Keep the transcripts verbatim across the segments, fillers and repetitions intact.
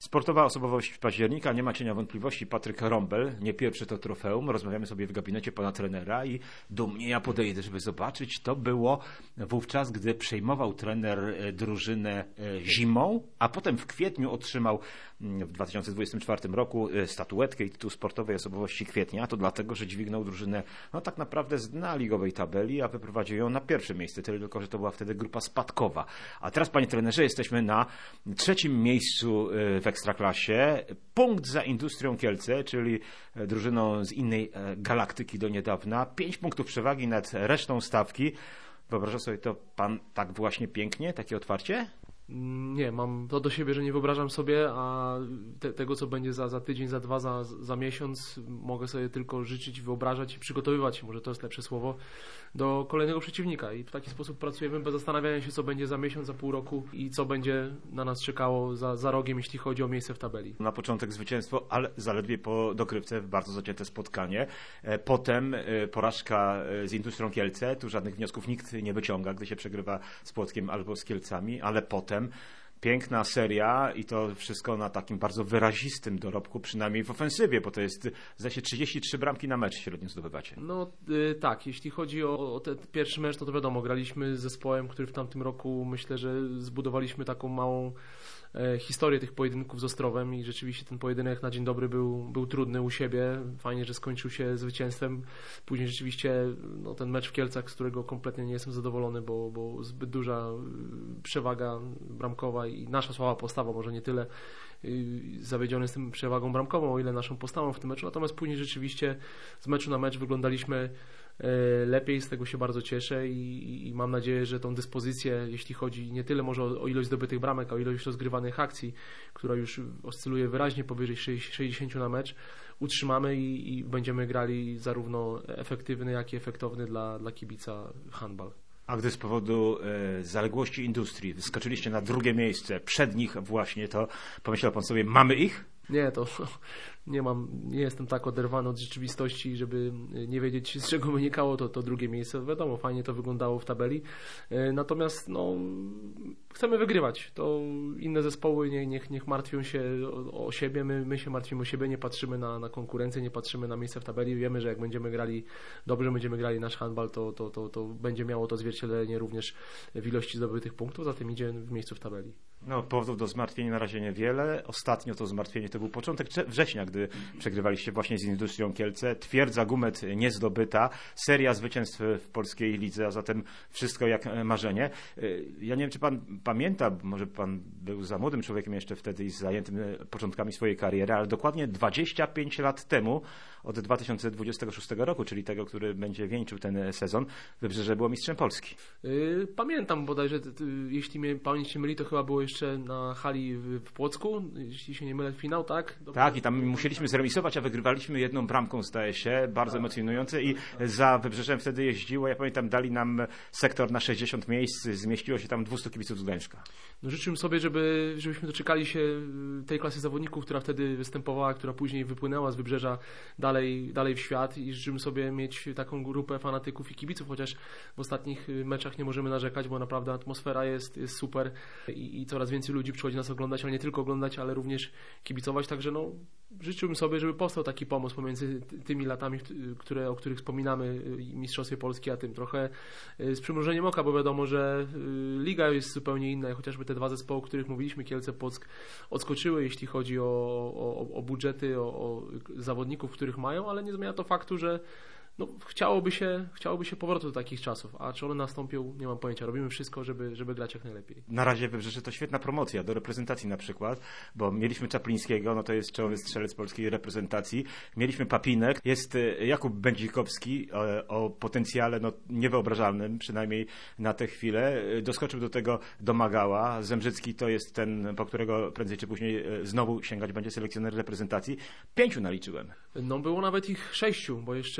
Sportowa osobowość października, nie ma cienia wątpliwości, Patryk Rąbel, nie pierwszy to trofeum. Rozmawiamy sobie w gabinecie pana trenera i dumnie ja podejdę, żeby zobaczyć. To było wówczas, gdy przejmował trener drużynę zimą, a potem w kwietniu otrzymał w dwa tysiące dwudziestym czwartym roku statuetkę i tytuł sportowej osobowości kwietnia. To dlatego, że dźwignął drużynę no tak naprawdę z dna ligowej tabeli, a wyprowadził ją na pierwsze miejsce. Tyle tylko, że to była wtedy grupa spadkowa. A teraz, panie trenerze, jesteśmy na trzecim miejscu w Ekstraklasie. Punkt za Industrią Kielce, czyli drużyną z innej galaktyki do niedawna. Pięć punktów przewagi nad resztą stawki. Wyobraża sobie to pan tak właśnie pięknie, takie otwarcie? Nie, mam to do siebie, że nie wyobrażam sobie, a te, tego, co będzie za, za tydzień, za dwa, za, za miesiąc, mogę sobie tylko życzyć, wyobrażać i przygotowywać, może to jest lepsze słowo, do kolejnego przeciwnika. I w taki sposób pracujemy bez zastanawiania się, co będzie za miesiąc, za pół roku i co będzie na nas czekało za, za rogiem, jeśli chodzi o miejsce w tabeli. Na początek zwycięstwo, ale zaledwie po dogrywce w bardzo zacięte spotkanie. Potem porażka z Industrią Kielce. Tu żadnych wniosków nikt nie wyciąga, gdy się przegrywa z Płockiem albo z Kielcami, ale potem piękna seria i to wszystko na takim bardzo wyrazistym dorobku, przynajmniej w ofensywie, bo to jest, zdaje się, trzydzieści trzy bramki na mecz średnio zdobywacie. No yy, tak, jeśli chodzi o, o ten pierwszy mecz, no to wiadomo, graliśmy z zespołem, który w tamtym roku, myślę, że zbudowaliśmy taką małą e, historię tych pojedynków z Ostrowem i rzeczywiście ten pojedynek na dzień dobry był, był trudny u siebie. Fajnie, że skończył się zwycięstwem. Później rzeczywiście no, ten mecz w Kielcach, z którego kompletnie nie jestem zadowolony, bo, bo zbyt duża przewaga bramkowa i nasza słaba postawa, może nie tyle zawiedziony z tym przewagą bramkową, o ile naszą postawą w tym meczu. Natomiast później rzeczywiście z meczu na mecz wyglądaliśmy lepiej, z tego się bardzo cieszę i, i mam nadzieję, że tą dyspozycję, jeśli chodzi nie tyle może o, o ilość zdobytych bramek, a o ilość rozgrywanych akcji, która już oscyluje wyraźnie powyżej sześćdziesięciu na mecz, utrzymamy i, i będziemy grali zarówno efektywny, jak i efektowny dla, dla kibica handball. A gdy z powodu e, zaległości Industrii wyskoczyliście na drugie miejsce, przed nich właśnie, to pomyślał pan sobie, mamy ich? Nie, to nie mam, nie jestem tak oderwany od rzeczywistości, żeby nie wiedzieć, z czego wynikało to, to drugie miejsce. Wiadomo, fajnie to wyglądało w tabeli. Natomiast no, chcemy wygrywać. To inne zespoły nie, niech, niech martwią się o, o siebie. My, my się martwimy o siebie, nie patrzymy na, na konkurencję, nie patrzymy na miejsce w tabeli. Wiemy, że jak będziemy grali dobrze, będziemy grali nasz handball, to, to, to, to będzie miało to zwierciadlenie również w ilości zdobytych punktów, zatem idzie w miejscu w tabeli. No, powodów do zmartwienia na razie niewiele. Ostatnio to zmartwienie to był początek września, gdy przegrywaliście właśnie z Industrią Kielce. Twierdza Gumet niezdobyta, seria zwycięstw w polskiej lidze, a zatem wszystko jak marzenie. Ja nie wiem, czy pan pamięta, może pan był za młodym człowiekiem jeszcze wtedy i zajętym początkami swojej kariery, ale dokładnie dwadzieścia pięć lat temu, od dwa tysiące dwudziestego szóstego roku, czyli tego, który będzie wieńczył ten sezon, Wybrzeże było mistrzem Polski. Pamiętam bodajże, jeśli mnie pamięć się myli, to chyba było jeszcze na hali w Płocku, jeśli się nie mylę, finał, tak? Dobrze. Tak, i tam musieliśmy zremisować, a wygrywaliśmy jedną bramką, zdaje się, bardzo tak, emocjonujące i za Wybrzeżem wtedy jeździło, ja pamiętam, dali nam sektor na sześćdziesiąt miejsc, zmieściło się tam dwieście kibiców z Gdańska. No, życzyłem sobie, żeby, żebyśmy doczekali się tej klasy zawodników, która wtedy występowała, która później wypłynęła z Wybrzeża dalej, dalej w świat i życzyłem sobie mieć taką grupę fanatyków i kibiców, chociaż w ostatnich meczach nie możemy narzekać, bo naprawdę atmosfera jest, jest super i, i coraz więcej ludzi przychodzi nas oglądać, ale nie tylko oglądać, ale również kibicować, także no życzyłbym sobie, żeby powstał taki pomost pomiędzy tymi latami, które, o których wspominamy, Mistrzostwie Polski, a tym trochę z przymrużeniem oka, bo wiadomo, że liga jest zupełnie inna, chociażby te dwa zespoły, o których mówiliśmy, Kielce, Płock, odskoczyły, jeśli chodzi o, o, o budżety, o, o zawodników, których mają, ale nie zmienia to faktu, że no, chciałoby się, chciałoby się powrotu do takich czasów, a czy one nastąpią, nie mam pojęcia. Robimy wszystko, żeby, żeby grać jak najlepiej. Na razie Wybrzeże to świetna promocja do reprezentacji na przykład, bo mieliśmy Czaplińskiego, no to jest czołowy strzelec polskiej reprezentacji. Mieliśmy Papinek, jest Jakub Będzikowski o, o potencjale no, niewyobrażalnym, przynajmniej na tę chwilę. Doskoczył do tego Domagała. Zembrzycki to jest ten, po którego prędzej czy później znowu sięgać będzie selekcjoner reprezentacji. Pięciu naliczyłem. No było nawet ich sześciu, bo jeszcze zapomniałem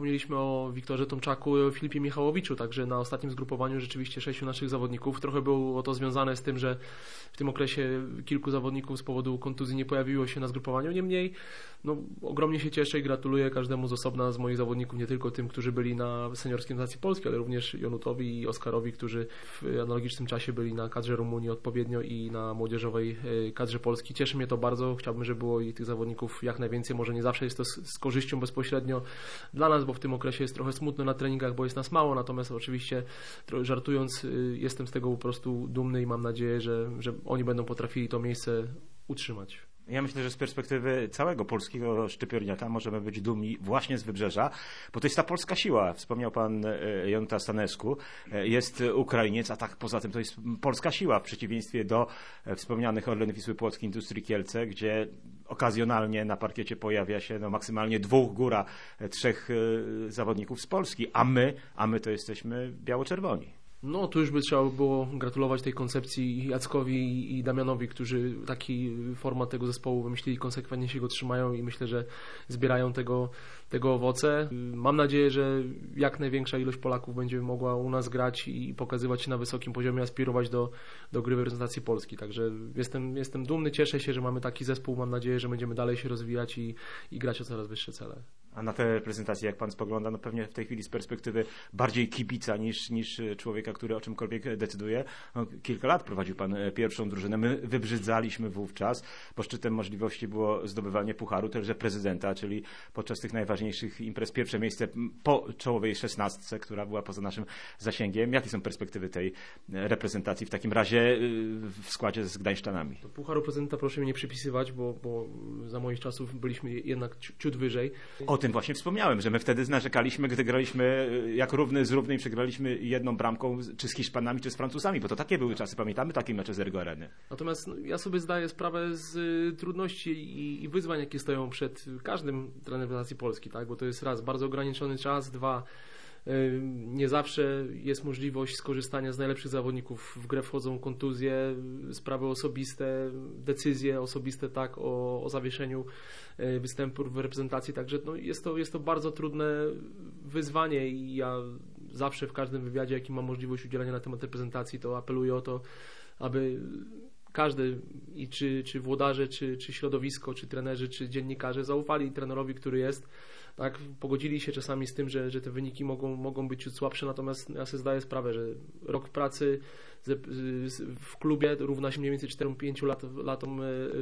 wspomnieliśmy o Wiktorze Tomczaku i o Filipie Michałowiczu, także na ostatnim zgrupowaniu rzeczywiście sześciu naszych zawodników. Trochę było to związane z tym, że w tym okresie kilku zawodników z powodu kontuzji nie pojawiło się na zgrupowaniu. Niemniej no, ogromnie się cieszę i gratuluję każdemu z osobna z moich zawodników, nie tylko tym, którzy byli na seniorskiej reprezentacji Polski, ale również Jonutowi i Oskarowi, którzy w analogicznym czasie byli na kadrze Rumunii odpowiednio i na młodzieżowej kadrze Polski. Cieszy mnie to bardzo. Chciałbym, żeby było i tych zawodników jak najwięcej. Może nie zawsze jest to z, z korzyścią bezpośrednio dla nas, bo w tym okresie jest trochę smutno na treningach, bo jest nas mało, natomiast oczywiście żartując jestem z tego po prostu dumny i mam nadzieję, że, że oni będą potrafili to miejsce utrzymać. Ja myślę, że z perspektywy całego polskiego szczypiorniaka możemy być dumni właśnie z Wybrzeża, bo to jest ta polska siła. Wspomniał pan Jonta Stanescu, jest Ukrainiec, a tak poza tym to jest polska siła w przeciwieństwie do wspomnianych Orlen Wisły Płock, Industrii Kielce, gdzie okazjonalnie na parkiecie pojawia się no, maksymalnie dwóch, góra trzech zawodników z Polski, a my, a my to jesteśmy biało-czerwoni. No, tu już by trzeba było gratulować tej koncepcji Jackowi i Damianowi, którzy taki format tego zespołu wymyślili, konsekwentnie się go trzymają i myślę, że zbierają tego, tego owoce. Mam nadzieję, że jak największa ilość Polaków będzie mogła u nas grać i pokazywać się na wysokim poziomie, aspirować do, do gry w reprezentacji Polski. Także jestem, jestem dumny, cieszę się, że mamy taki zespół. Mam nadzieję, że będziemy dalej się rozwijać i, i grać o coraz wyższe cele. A na te reprezentacje, jak pan spogląda, no pewnie w tej chwili z perspektywy bardziej kibica niż, niż człowieka, który o czymkolwiek decyduje. No, kilka lat prowadził pan pierwszą drużynę. My wybrzydzaliśmy wówczas, bo szczytem możliwości było zdobywanie pucharu także prezydenta, czyli podczas tych najważniejszych imprez pierwsze miejsce po czołowej szesnastce, która była poza naszym zasięgiem. Jakie są perspektywy tej reprezentacji w takim razie w składzie z Gdańszczanami? Do pucharu prezydenta proszę mi nie przypisywać, bo, bo za moich czasów byliśmy jednak ciut wyżej. O tym właśnie wspomniałem, że my wtedy narzekaliśmy, gdy graliśmy jak równy z równym i przegraliśmy jedną bramką, czy z Hiszpanami, czy z Francuzami, bo to takie były czasy, pamiętamy takie mecze z Ergo Areny. Natomiast no, ja sobie zdaję sprawę z y, trudności i, i wyzwań, jakie stoją przed każdym trenerem reprezentacji Polski, tak? Bo to jest raz, bardzo ograniczony czas, dwa, y, nie zawsze jest możliwość skorzystania z najlepszych zawodników. W grę wchodzą kontuzje, sprawy osobiste, decyzje osobiste, tak, o, o zawieszeniu y, występu w reprezentacji, także no, jest to, jest to bardzo trudne wyzwanie i ja zawsze w każdym wywiadzie, jaki mam możliwość udzielenia na temat reprezentacji, to apeluję o to, aby każdy, i czy, czy włodarze, czy, czy środowisko, czy trenerzy, czy dziennikarze zaufali trenerowi, który jest. Tak, pogodzili się czasami z tym, że, że te wyniki mogą, mogą być ciut słabsze, natomiast ja sobie zdaję sprawę, że rok pracy w klubie równa się mniej więcej czterem pięciu lat, latom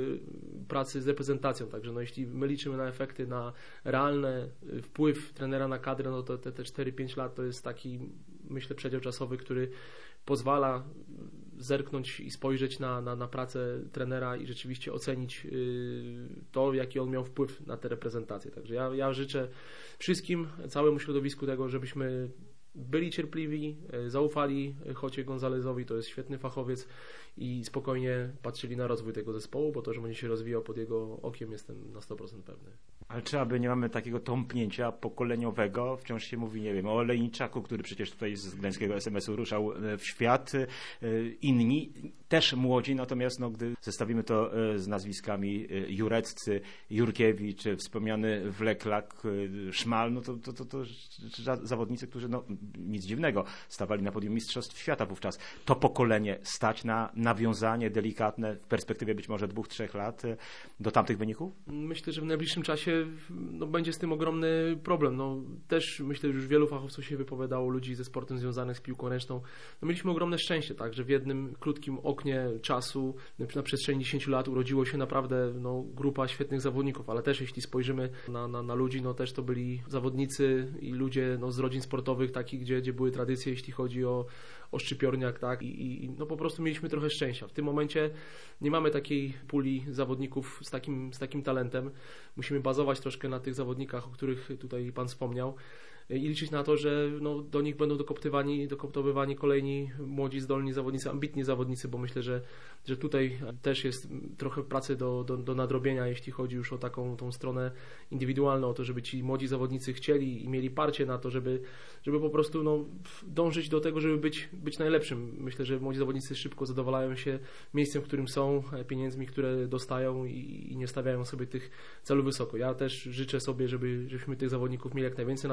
pracy z reprezentacją, także no, jeśli my liczymy na efekty, na realny wpływ trenera na kadrę, no to te, te cztery pięć lat to jest taki, myślę, przedział czasowy, który pozwala zerknąć i spojrzeć na, na, na pracę trenera i rzeczywiście ocenić yy, to, jaki on miał wpływ na te reprezentacje. Także ja, ja życzę wszystkim, całemu środowisku tego, żebyśmy byli cierpliwi, zaufali Chocie Gonzalezowi, to jest świetny fachowiec i spokojnie patrzyli na rozwój tego zespołu, bo to, że będzie się rozwijał pod jego okiem, jestem na sto procent pewny. Ale czy aby nie mamy takiego tąpnięcia pokoleniowego? Wciąż się mówi, nie wiem, o Olejniczaku, który przecież tutaj z gdańskiego es em esu ruszał w świat. Inni, też młodzi, natomiast no, gdy zestawimy to z nazwiskami Jureccy, Jurkiewicz, wspomniany Wleklak, Szmal, no to, to, to, to zawodnicy, którzy no, nic dziwnego, stawali na podium Mistrzostw Świata wówczas. To pokolenie stać na nawiązanie delikatne w perspektywie być może dwóch, trzech lat do tamtych wyników? Myślę, że w najbliższym czasie no, będzie z tym ogromny problem. No, też myślę, że już wielu fachowców się wypowiadało, ludzi ze sportem związanych z piłką ręczną. No, mieliśmy ogromne szczęście, tak, że w jednym krótkim oknie czasu, na przestrzeni dziesięciu lat urodziło się naprawdę no, grupa świetnych zawodników, ale też jeśli spojrzymy na, na, na ludzi, no też to byli zawodnicy i ludzie no, z rodzin sportowych, takich, gdzie, gdzie były tradycje, jeśli chodzi o o szczypiorniak, tak, i, i no po prostu mieliśmy trochę szczęścia. W tym momencie nie mamy takiej puli zawodników z takim, z takim talentem. Musimy bazować troszkę na tych zawodnikach, o których tutaj Pan wspomniał i liczyć na to, że no, do nich będą dokoptywani, dokoptowywani kolejni młodzi, zdolni zawodnicy, ambitni zawodnicy, bo myślę, że, że tutaj też jest trochę pracy do, do, do nadrobienia, jeśli chodzi już o taką tą stronę indywidualną, o to, żeby ci młodzi zawodnicy chcieli i mieli parcie na to, żeby, żeby po prostu no, dążyć do tego, żeby być, być najlepszym. Myślę, że młodzi zawodnicy szybko zadowalają się miejscem, w którym są, pieniędzmi, które dostają i, i nie stawiają sobie tych celów wysoko. Ja też życzę sobie, żeby, żebyśmy tych zawodników mieli jak najwięcej, natomiast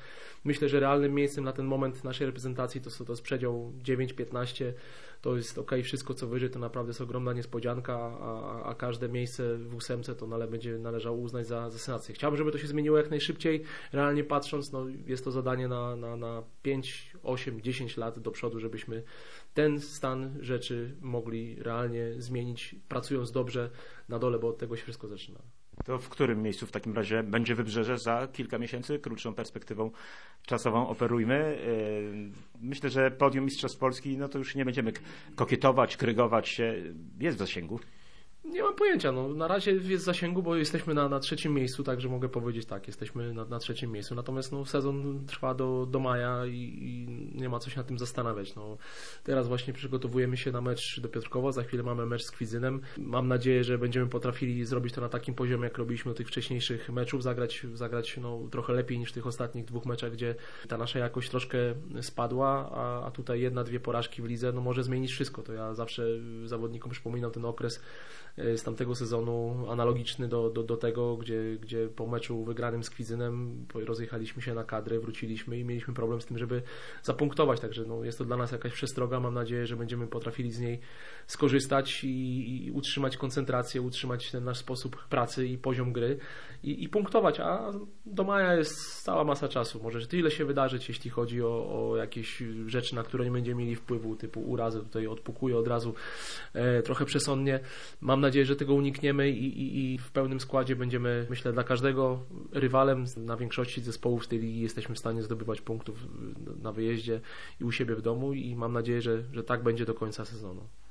myślę, że realnym miejscem na ten moment naszej reprezentacji to, to jest przedział dziewięć piętnaście. To jest ok, wszystko co wyżej to naprawdę jest ogromna niespodzianka, a, a każde miejsce w ósemce to nale, będzie należało uznać za, za sensację. Chciałbym, żeby to się zmieniło jak najszybciej. Realnie patrząc, no, jest to zadanie na, na, na pięć, osiem, dziesięć lat do przodu, żebyśmy ten stan rzeczy mogli realnie zmienić, pracując dobrze na dole, bo od tego się wszystko zaczyna. To w którym miejscu w takim razie będzie Wybrzeże za kilka miesięcy? Krótszą perspektywą czasową operujmy. Myślę, że podium Mistrzostw Polski, no to już nie będziemy kokietować, krygować się. Jest w zasięgu. Nie mam pojęcia, no, na razie jest w zasięgu, bo jesteśmy na, na trzecim miejscu, także mogę powiedzieć tak, jesteśmy na, na trzecim miejscu, natomiast no, sezon trwa do, do maja i, i nie ma co się nad tym zastanawiać. No, teraz właśnie przygotowujemy się na mecz do Piotrkowa, za chwilę mamy mecz z Kwidzynem. Mam nadzieję, że będziemy potrafili zrobić to na takim poziomie, jak robiliśmy do tych wcześniejszych meczów, zagrać, zagrać no, trochę lepiej niż w tych ostatnich dwóch meczach, gdzie ta nasza jakość troszkę spadła, a, a tutaj jedna, dwie porażki w lidze, no może zmienić wszystko. To ja zawsze zawodnikom przypominam ten okres z tamtego sezonu analogiczny do, do, do tego, gdzie, gdzie po meczu wygranym z Kwidzynem rozjechaliśmy się na kadry, wróciliśmy i mieliśmy problem z tym, żeby zapunktować, także no, jest to dla nas jakaś przestroga, mam nadzieję, że będziemy potrafili z niej skorzystać i, i utrzymać koncentrację, utrzymać ten nasz sposób pracy i poziom gry i, i punktować, a do maja jest cała masa czasu, może tyle się wydarzyć, jeśli chodzi o, o jakieś rzeczy, na które nie będziemy mieli wpływu, typu urazy, tutaj odpukuję od razu e, trochę przesądnie. Mam nadzieję, że tego unikniemy i, i, i w pełnym składzie będziemy, myślę, dla każdego rywalem. Na większości zespołów z tej ligi jesteśmy w stanie zdobywać punktów na wyjeździe i u siebie w domu i mam nadzieję, że, że tak będzie do końca sezonu.